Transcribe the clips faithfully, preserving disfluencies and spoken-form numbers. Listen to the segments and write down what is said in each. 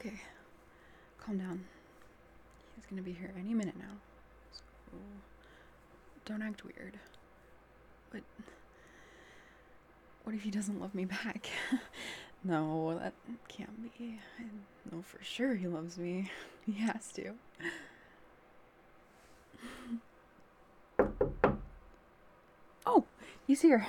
Okay, calm down. He's gonna be here any minute now. So don't act weird. But what if he doesn't love me back? No, that can't be. I know for sure he loves me. He has to. Oh, he's here.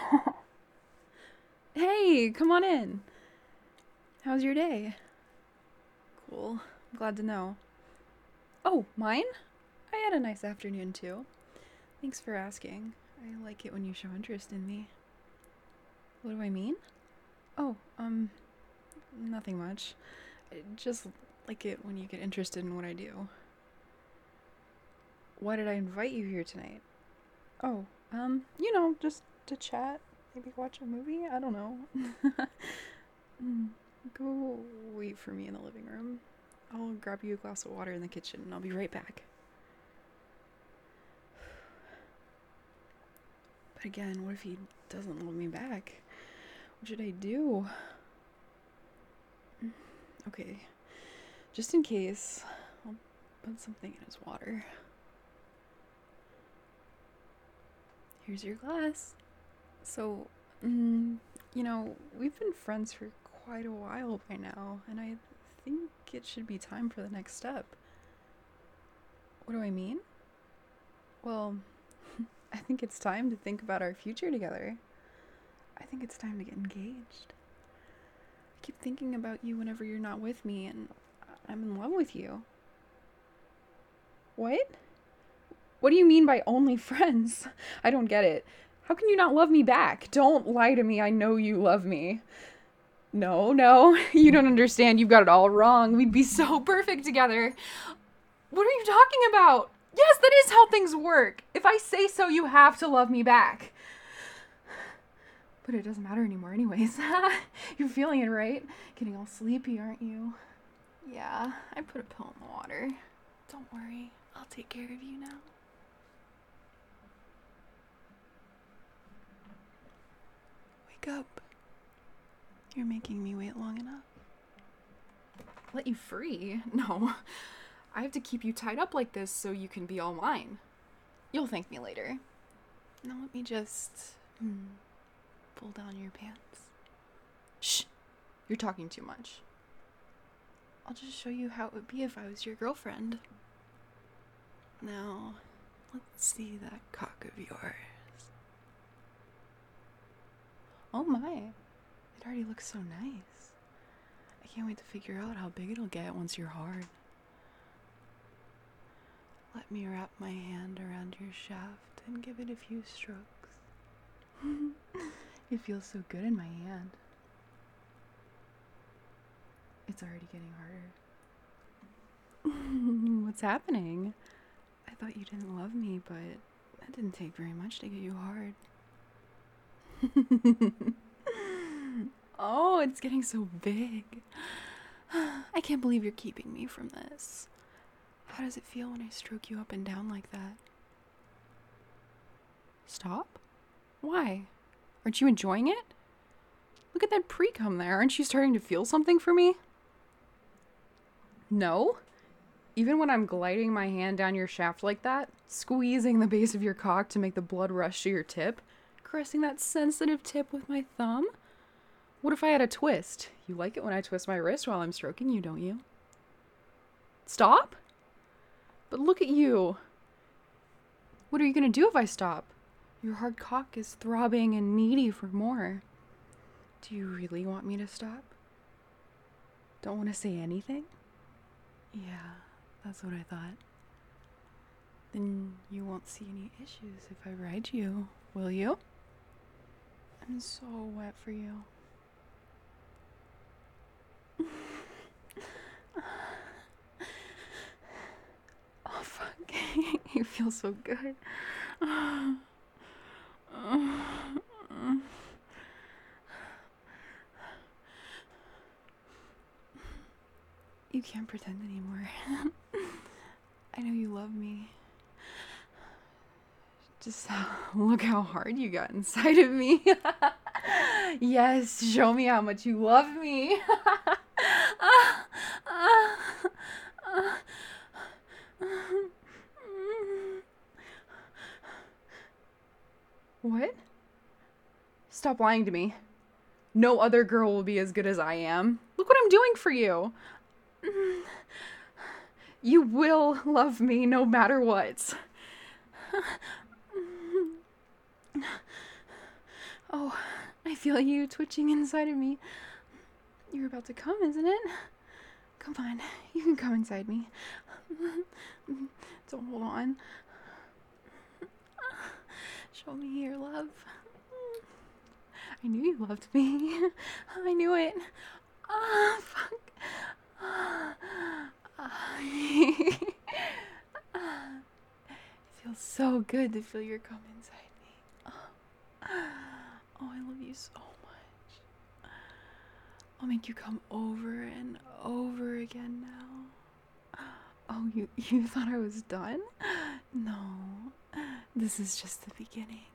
Hey, come on in. How's your day? Cool. Glad to know. Oh, mine? I had a nice afternoon too. Thanks for asking. I like it when you show interest in me. What do I mean? Oh, um, nothing much. I just like it when you get interested in what I do. Why did I invite you here tonight? Oh, um, you know, just to chat. Maybe watch a movie? I don't know. Go wait for me in the living room. I'll grab you a glass of water in the kitchen and I'll be right back. But again, what if he doesn't love me back? What should I do? Okay, just in case, I'll put something in his water. Here's your glass. So, mm, you know, we've been friends for quite a while by now, and I think it should be time for the next step. What do I mean? Well, I think it's time to think about our future together. I think it's time to get engaged. I keep thinking about you whenever you're not with me, and I'm in love with you. What? What do you mean by only friends? I don't get it. How can you not love me back? Don't lie to me. I know you love me. No, no, you don't understand. You've got it all wrong. We'd be so perfect together. What are you talking about? Yes, that is how things work. If I say so, you have to love me back. But it doesn't matter anymore anyways. You're feeling it, right? Getting all sleepy, aren't you? Yeah, I put a pill in the water. Don't worry, I'll take care of you now. Wake up. You're making me wait long enough. Let you free? No. I have to keep you tied up like this so you can be all mine. You'll thank me later. Now let me just hmm, pull down your pants. Shh! You're talking too much. I'll just show you how it would be if I was your girlfriend. Now, let's see that cock of yours. Oh my, it already looks so nice. I can't wait to figure out how big it'll get once you're hard. Let me wrap my hand around your shaft and give it a few strokes. It feels so good in my hand. It's already getting harder. What's happening? I thought you didn't love me, but that didn't take very much to get you hard. Oh, it's getting so big. I can't believe you're keeping me from this. How does it feel when I stroke you up and down like that? Stop? Why? Aren't you enjoying it? Look at that pre-cum there. Aren't you starting to feel something for me? No? Even when I'm gliding my hand down your shaft like that, squeezing the base of your cock to make the blood rush to your tip, caressing that sensitive tip with my thumb? What if I had a twist? You like it when I twist my wrist while I'm stroking you, don't you? Stop? But look at you. What are you gonna do if I stop? Your hard cock is throbbing and needy for more. Do you really want me to stop? Don't want to say anything? Yeah, that's what I thought. Then you won't see any issues if I ride you, will you? I'm so wet for you. Oh, fuck. You feel so good. You can't pretend anymore. I know you love me. Just look how hard you got inside of me. Yes, show me how much you love me. What? Stop lying to me. No other girl will be as good as I am. Look what I'm doing for you. You will love me no matter what. Oh, I feel you twitching inside of me. You're about to come, isn't it? Come on, you can come inside me. Don't hold on. Show me your love. I knew you loved me. I knew it. Ah, fuck. It feels so good to feel your cum inside me. Oh, I love you so much. I'll make you come over and over again now. Oh, you, you thought I was done? No, this is just the beginning.